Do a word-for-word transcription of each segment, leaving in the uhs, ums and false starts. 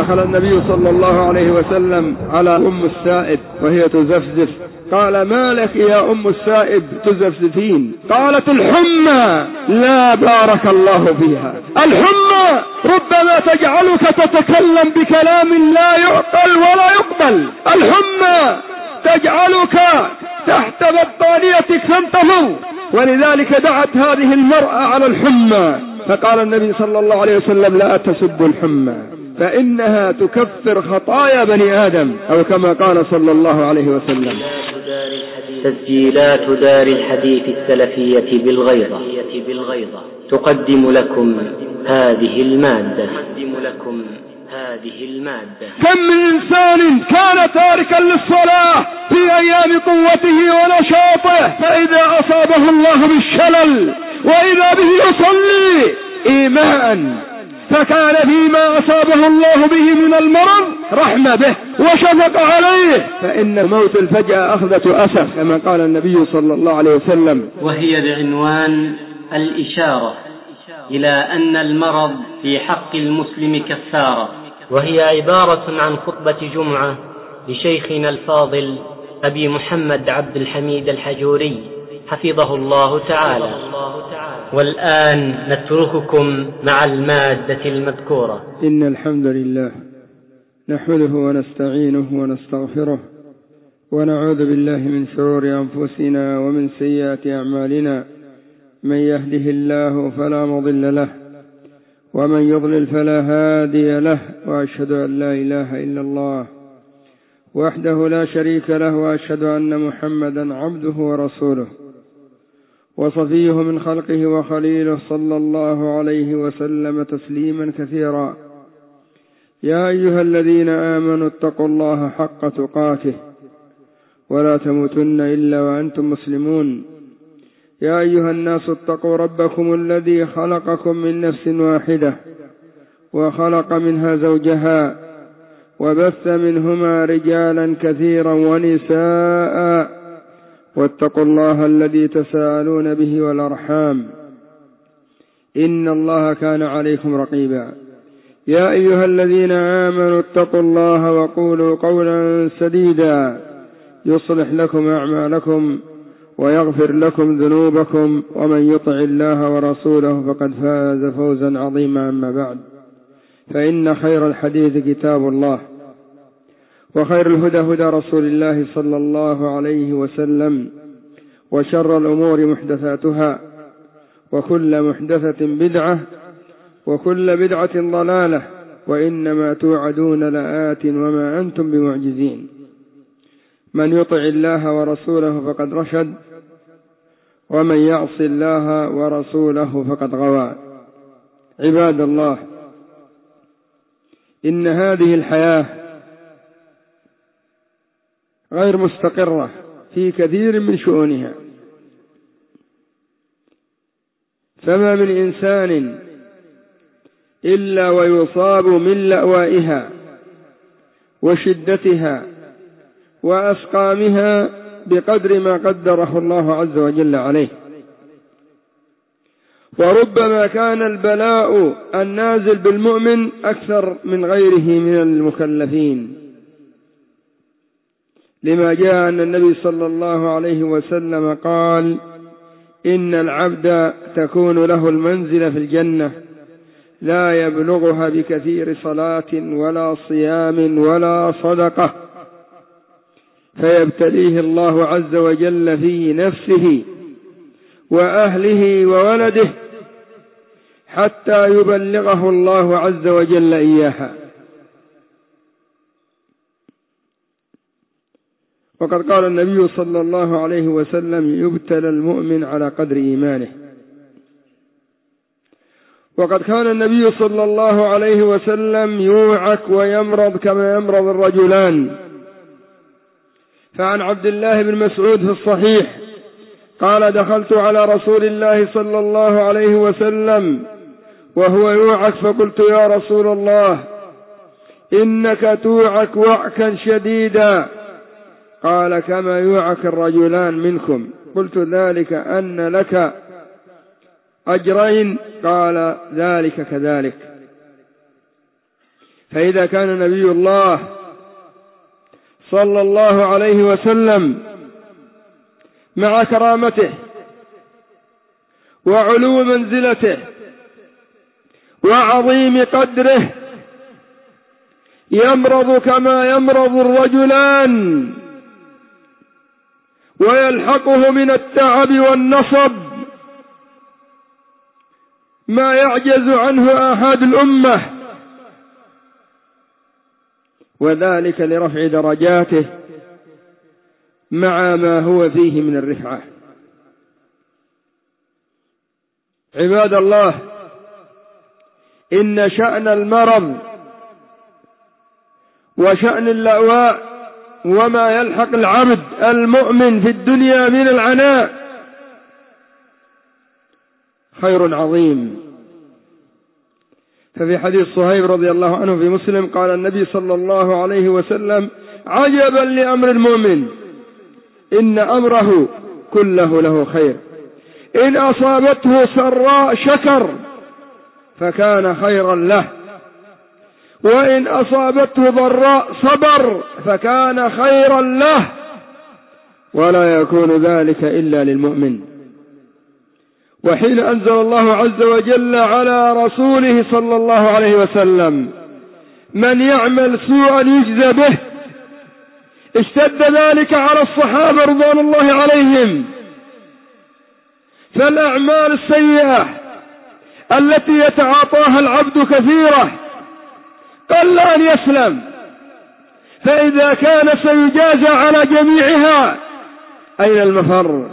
دخل النبي صلى الله عليه وسلم على أم السائب وهي تزفزف، قال: ما لك يا أم السائب تزفزفين؟ قالت: الحمى. لا بارك الله فيها. الحمى ربما تجعلك تتكلم بكلام لا يعقل ولا يقبل، الحمى تجعلك تحت بطانيتك تنتفض، ولذلك دعت هذه المرأة على الحمى، فقال النبي صلى الله عليه وسلم: لا تسبوا الحمى فإنها تكفر خطايا بني آدم، أو كما قال صلى الله عليه وسلم. تسجيلات دار الحديث السلفية بالغيضة تقدم لكم هذه المادة هذه المادة كم من إنسان كان تاركا للصلاة في أيام قوته ونشاطه، فإذا أصابه الله بالشلل وإذا به يصلي إيماء، فكان فيما أصابه الله به من المرض رحمة به وشفق عليه، فإن موت الفجأة أخذة أسف كما قال النبي صلى الله عليه وسلم. وهي بعنوان الإشارة إلى أن المرض في حق المسلم كفارة، وهي عبارة عن خطبة جمعة لشيخنا الفاضل أبي محمد عبد الحميد الحجوري حفظه الله تعالى. والآن نترككم مع المادة المذكورة. إن الحمد لله نحمده ونستعينه ونستغفره، ونعوذ بالله من شرور أنفسنا ومن سيئات أعمالنا، من يهده الله فلا مضل له ومن يضلل فلا هادي له، وأشهد أن لا إله إلا الله وحده لا شريك له، وأشهد أن محمدا عبده ورسوله وصفيه من خلقه وخليله، صلى الله عليه وسلم تسليما كثيرا. يا أيها الذين آمنوا اتقوا الله حق تقاته ولا تموتن إلا وأنتم مسلمون. يا أيها الناس اتقوا ربكم الذي خلقكم من نفس واحدة وخلق منها زوجها وبث منهما رجالا كثيرا ونساء، واتقوا الله الذي تساءلون به والأرحام إن الله كان عليكم رقيبا. يا أيها الذين آمنوا اتقوا الله وقولوا قولا سديدا يصلح لكم أعمالكم ويغفر لكم ذنوبكم، ومن يطع الله ورسوله فقد فاز فوزا عظيما. أما بعد، فإن خير الحديث كتاب الله، وخير الهدى هدى رسول الله صلى الله عليه وسلم، وشر الأمور محدثاتها، وكل محدثة بدعة، وكل بدعة ضلالة، وإنما توعدون لآت وما أنتم بمعجزين. من يطع الله ورسوله فقد رشد، ومن يعص الله ورسوله فقد غوى. عباد الله، إن هذه الحياة غير مستقرة في كثير من شؤونها، فما من إنسان إلا ويصاب من لأوائها وشدتها وأسقامها بقدر ما قدره الله عز وجل عليه. وربما كان البلاء النازل بالمؤمن أكثر من غيره من المكلفين، لما جاء أن النبي صلى الله عليه وسلم قال: إن العبد تكون له المنزلة في الجنة لا يبلغها بكثير صلاة ولا صيام ولا صدقة، فيبتليه الله عز وجل في نفسه وأهله وولده حتى يبلغه الله عز وجل إياها. وقد قال النبي صلى الله عليه وسلم: يبتلى المؤمن على قدر إيمانه. وقد كان النبي صلى الله عليه وسلم يوعك ويمرض كما يمرض الرجلان. فعن عبد الله بن مسعود في الصحيح قال: دخلت على رسول الله صلى الله عليه وسلم وهو يوعك، فقلت: يا رسول الله، إنك توعك وعكا شديدا. قال: كما يوعك الرجلان منكم. قلت: ذلك أن لك أجرين. قال: ذلك كذلك. فإذا كان نبي الله صلى الله عليه وسلم مع كرامته وعلو منزلته وعظيم قدره يمرض كما يمرض الرجلان ويلحقه من التعب والنصب ما يعجز عنه آحاد الأمة، وذلك لرفع درجاته مع ما هو فيه من الرفعة. عباد الله، إن شأن المرض وشأن اللأواء وما يلحق العبد المؤمن في الدنيا من العناء خير عظيم. ففي حديث صهيب رضي الله عنه في مسلم قال النبي صلى الله عليه وسلم: عجبا لأمر المؤمن إن أمره كله له خير، إن أصابته سراء شكر فكان خيرا له، وإن أصابته ضراء صبر فكان خيرا له، ولا يكون ذلك إلا للمؤمن. وحين أنزل الله عز وجل على رسوله صلى الله عليه وسلم: من يعمل سوءا يجزى به، اشتد ذلك على الصحابة رضوان الله عليهم. فالأعمال السيئة التي يتعاطاها العبد كثيرة قل أن يسلم، فإذا كان سيجازى على جميعها أين المفر؟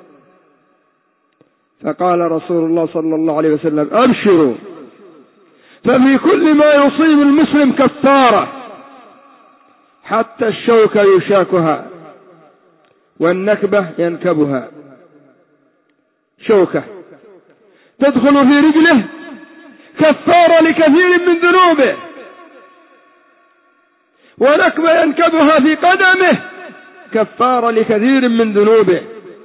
فقال رسول الله صلى الله عليه وسلم: أبشروا، ففي كل ما يصيب المسلم كفارة، حتى الشوكة يشاكها والنكبة ينكبها. شوكة تدخل في رجله كفارة لكثير من ذنوبه، ونكبة ينكبها في قدمه كفارة لكثير من ذنوبه.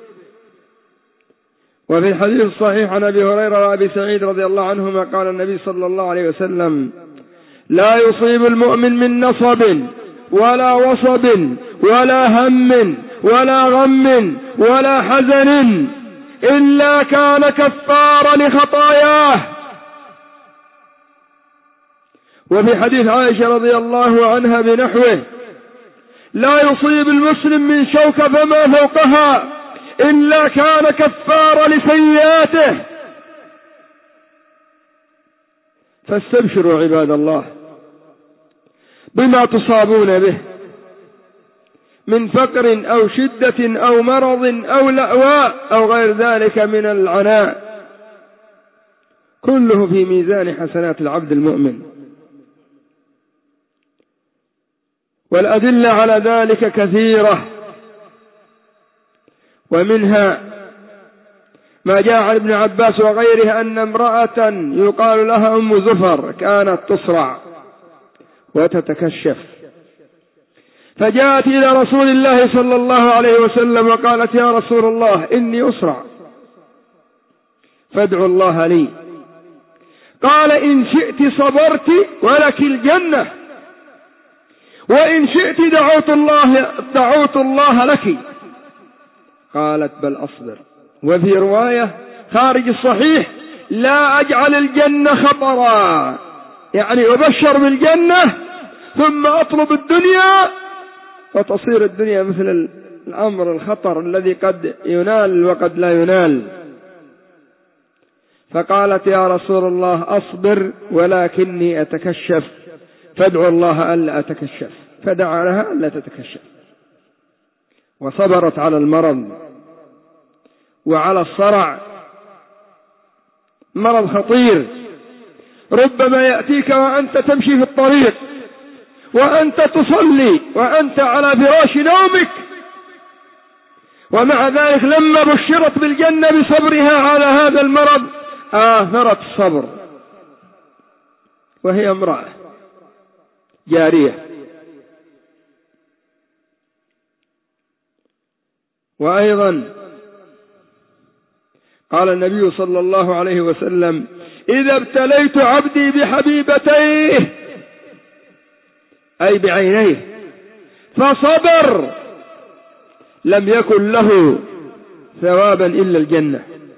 وفي الحديث الصحيح عن أبي هريرة وأبي سعيد رضي الله عنهما قال النبي صلى الله عليه وسلم: لا يصيب المؤمن من نصب ولا وصب ولا هم ولا غم ولا حزن إلا كان كفارا لخطاياه. وفي حديث عائشة رضي الله عنها بنحوه: لا يصيب المسلم من شوكة فما فوقها إلا كان كفارا لسيئاته. فاستبشروا عباد الله بما تصابون به من فقر أو شدة أو مرض أو لأواء أو غير ذلك من العناء، كله في ميزان حسنات العبد المؤمن. والأدلة على ذلك كثيرة، ومنها ما جاء عن ابن عباس وغيره أن امرأة يقال لها أم زفر كانت تصرع وتتكشف، فجاءت إلى رسول الله صلى الله عليه وسلم وقالت: يا رسول الله إني أسرع فادعوا الله لي. قال: إن شئت صبرت ولك الجنة، وإن شئت دعوت الله دعوت الله لك. قالت: بل أصبر. وفي رواية خارج الصحيح: لا أجعل الجنة خطرا، يعني أبشر بالجنة ثم أطلب الدنيا وتصير الدنيا مثل الأمر الخطر الذي قد ينال وقد لا ينال. فقالت: يا رسول الله أصبر ولكني أتكشف فادعو الله ألا أتكشف. فدعا لها ألا تتكشف، وصبرت على المرض وعلى الصرع. مرض خطير، ربما يأتيك وأنت تمشي في الطريق وأنت تصلي وأنت على فراش نومك، ومع ذلك لما بشرت بالجنة بصبرها على هذا المرض آثرت الصبر، وهي امرأة جارية. وأيضا قال النبي صلى الله عليه وسلم: إذا ابتليت عبدي بحبيبتيه أي بعينيه فصبر لم يكن له ثوابا إلا الجنة.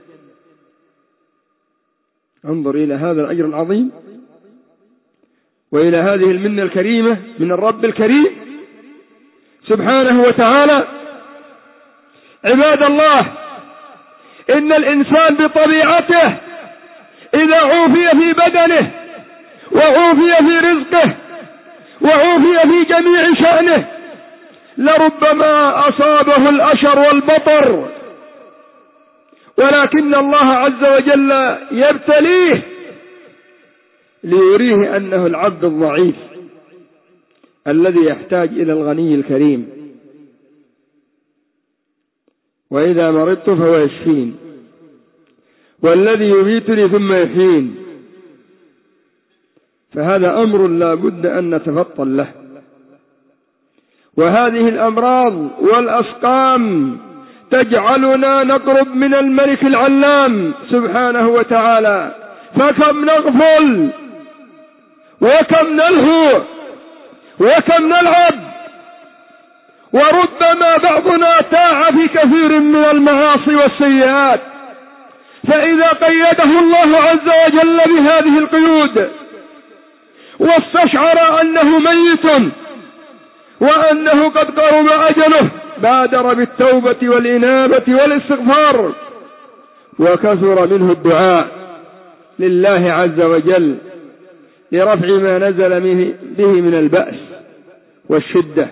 انظر إلى هذا الأجر العظيم وإلى هذه المنة الكريمة من الرب الكريم سبحانه وتعالى. عباد الله، إن الإنسان بطبيعته إذا عوفي في بدنه وعوفي في رزقه وعوفي في جميع شأنه لربما أصابه الأشر والبطر، ولكن الله عز وجل يبتليه ليريه أنه العبد الضعيف الذي يحتاج إلى الغني الكريم. وإذا مرضت فهو يشفين، والذي يميتني ثم يحيين. فهذا أمر لا بد أن نتفطن له. وهذه الأمراض والأسقام تجعلنا نقرب من الملك العلام سبحانه وتعالى، فكم نغفل وكم نلهو وكم نلعب، وربما بعضنا تاع في كثير من المعاصي والسيئات، فإذا قيده الله عز وجل بهذه القيود واستشعر أنه ميت وأنه قد قرب أجله بادر بالتوبة والإنابة والاستغفار، وكثر منه الدعاء لله عز وجل لرفع ما نزل به من البأس والشدة.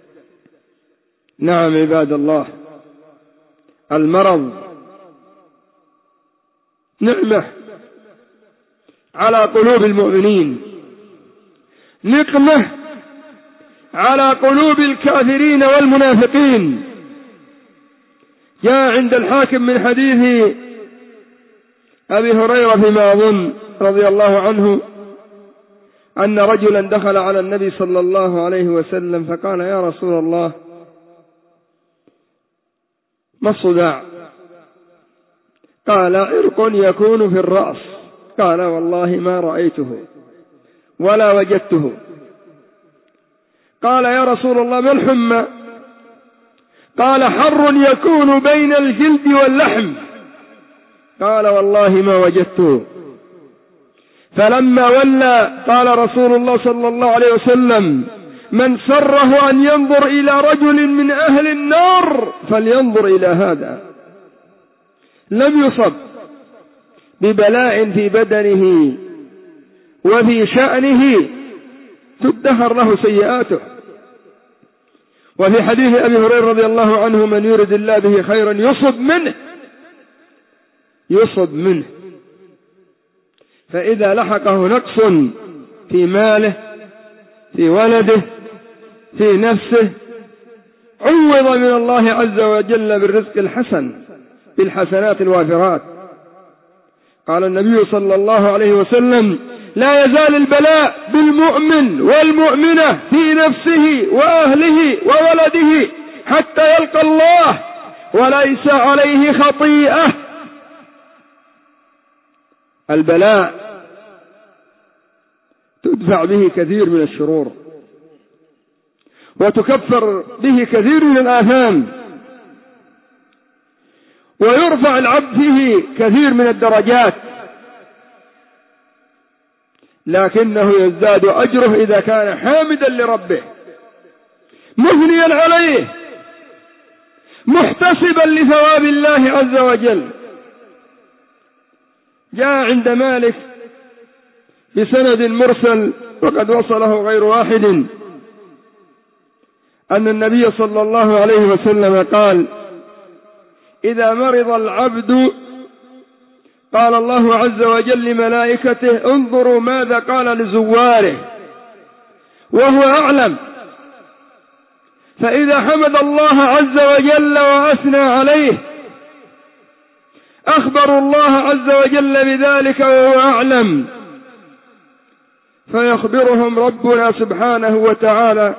نعم عباد الله، المرض نعمة على قلوب المؤمنين، نقمة على قلوب الكافرين والمنافقين. جاء عند الحاكم من حديث أبي هريرة فيما أظن رضي الله عنه أن رجلا دخل على النبي صلى الله عليه وسلم فقال: يا رسول الله، ما الصداع؟ قال: عرق يكون في الرأس. قال: والله ما رأيته ولا وجدته. قال: يا رسول الله، ما الحمى؟ قال: حر يكون بين الجلد واللحم. قال: والله ما وجدته. فلما ولى قال رسول الله صلى الله عليه وسلم: من سره أن ينظر إلى رجل من أهل النار فلينظر إلى هذا، لم يصب ببلاء في بدنه وفي شأنه تدهر له سيئاته. وفي حديث أبي هريرة رضي الله عنه: من يرد الله به خيرا يصب منه يصب منه. فإذا لحقه نقص في ماله، في ولده، في نفسه، عوض من الله عز وجل بالرزق الحسن بالحسنات الوافرات. قال النبي صلى الله عليه وسلم: لا يزال البلاء بالمؤمن والمؤمنة في نفسه وأهله وولده حتى يلقى الله وليس عليه خطيئة. البلاء تدفع به كثير من الشرور وتكفر به كثير من الآثام ويرفع العبد فيه كثير من الدرجات، لكنه يزداد أجره إذا كان حامدا لربه مثنيا عليه محتسبا لثواب الله عز وجل. جاء عند مالك بسند مرسل وقد وصله غير واحد أن النبي صلى الله عليه وسلم قال: إذا مرض العبد قال الله عز وجل لملائكته: انظروا ماذا قال لزواره وهو أعلم. فإذا حمد الله عز وجل وأثنى عليه أخبروا الله عز وجل بذلك وهو أعلم، فيخبرهم ربنا سبحانه وتعالى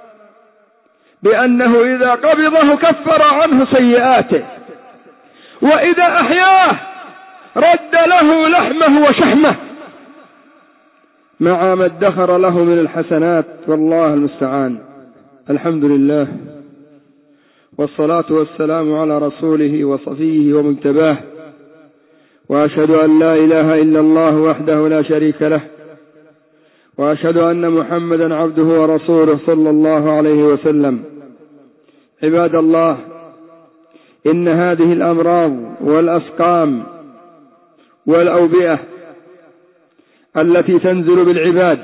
بأنه إذا قبضه كفر عنه سيئاته، وإذا أحياه رد له لحمه وشحمه. مع ما ادخر له من الحسنات، والله المستعان. الحمد لله، والصلاة والسلام على رسوله وصفيه ومجتباه، وأشهد أن لا إله إلا الله وحده لا شريك له، وأشهد أن محمدا عبده ورسوله صلى الله عليه وسلم. عباد الله، إن هذه الأمراض والأسقام والأوبئة التي تنزل بالعباد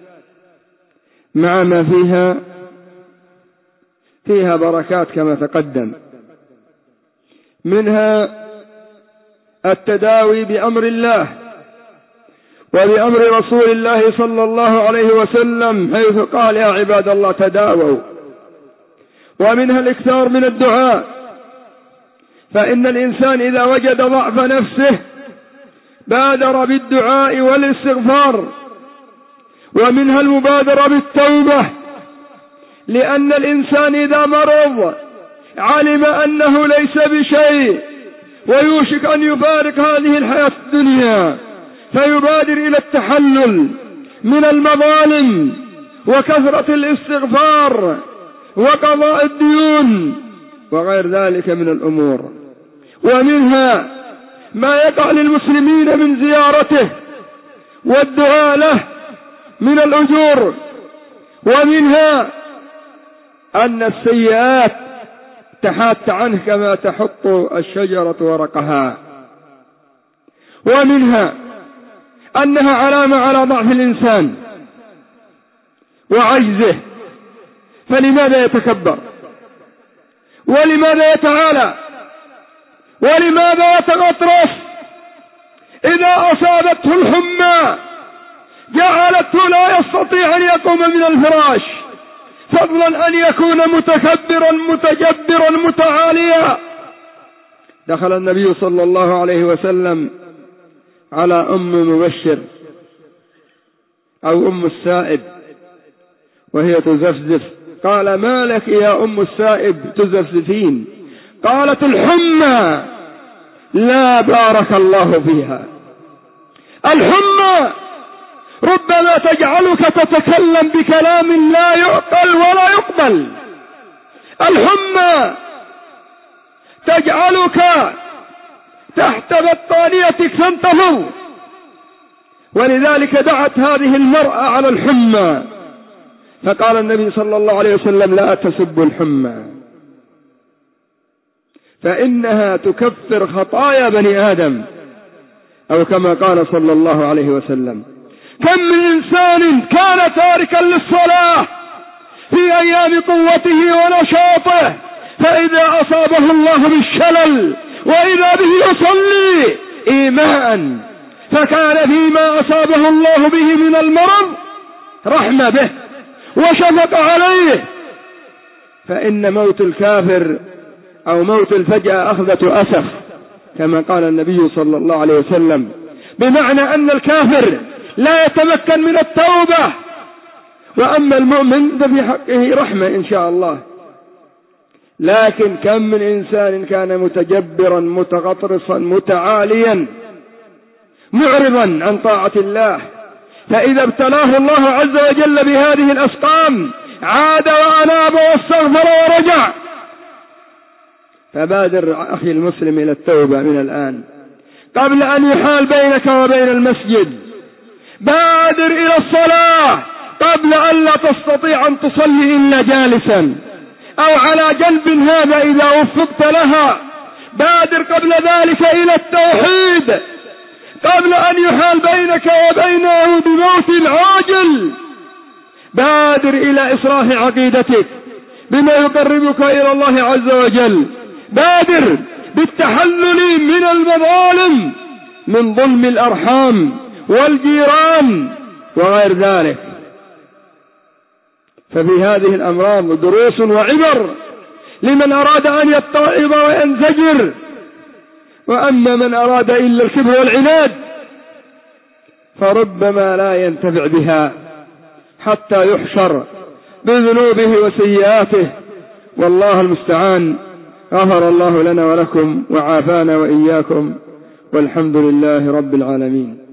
مع ما فيها فيها بركات كما تقدم، منها التداوي بأمر الله وبأمر رسول الله صلى الله عليه وسلم، حيث قال: يا عباد الله تداووا. ومنها الإكثار من الدعاء، فإن الإنسان إذا وجد ضعف نفسه بادر بالدعاء والاستغفار. ومنها المبادرة بالتوبة، لأن الإنسان إذا مرض علم أنه ليس بشيء ويوشك أن يفارق هذه الحياة الدنيا، فيبادر إلى التحلل من المظالم وكثرة الاستغفار وقضاء الديون وغير ذلك من الأمور. ومنها ما يقع للمسلمين من زيارته والدعاء له من الأجور. ومنها أن السيئات تحات عنه كما تحط الشجرة ورقها. ومنها أنها علامة على ضعف الإنسان وعجزه، فلماذا يتكبر؟ ولماذا يتعالى؟ ولماذا يتغطرس؟ إذا أصابته الحمى جعلته لا يستطيع أن يقوم من الفراش، فضلا أن يكون متكبرا متجبرا متعاليا. دخل النبي صلى الله عليه وسلم على أم مبشر أو أم السائب وهي تزفزف، قال: ما لك يا أم السائب تزفزفين؟ قالت: الحمى. لا بارك الله فيها. الحمى ربما تجعلك تتكلم بكلام لا يعقل ولا يقبل. الحمى تجعلك تحت بطانيتك تنتفض، ولذلك دعت هذه المرأة على الحمى، فقال النبي صلى الله عليه وسلم: لا تسبوا الحمى فإنها تكفر خطايا بني آدم، أو كما قال صلى الله عليه وسلم. كم من إنسان كان تاركا للصلاة في أيام قوته ونشاطه، فإذا أصابه الله بالشلل وإذا به يصلي إيماء، فكان فيما أصابه الله به من المرض رحمة به وشفق عليه. فإن موت الكافر أو موت الفجأة أخذة أسف، كما قال النبي صلى الله عليه وسلم، بمعنى أن الكافر لا يتمكن من التوبة، وأما المؤمن ففي حقه رحمة إن شاء الله. لكن كم من إنسان كان متجبرا متغطرسا متعاليا معرضا عن طاعة الله، فإذا ابتلاه الله عز وجل بهذه الأسقام عاد وأناب واستغفر ورجع. فبادر أخي المسلم إلى التوبة من الآن قبل أن يحال بينك وبين المسجد. بادر إلى الصلاة قبل أن لا تستطيع أن تصلي إلا جالسا أو على جنب، هذا إذا وفقت لها. بادر قبل ذلك إلى التوحيد قبل أن يحال بينك وبينه بموت عاجل. بادر إلى إصلاح عقيدتك بما يقربك إلى الله عز وجل. بادر بالتحلل من المظالم من ظلم الأرحام والجيران وغير ذلك. ففي هذه الأمراض دروس وعبر لمن أراد أن يتعظ وينزجر، وأما من أراد إلا الكبر والعناد فربما لا ينتفع بها حتى يحشر بذنوبه وسيئاته، والله المستعان. غفر الله لنا ولكم وعافانا وإياكم، والحمد لله رب العالمين.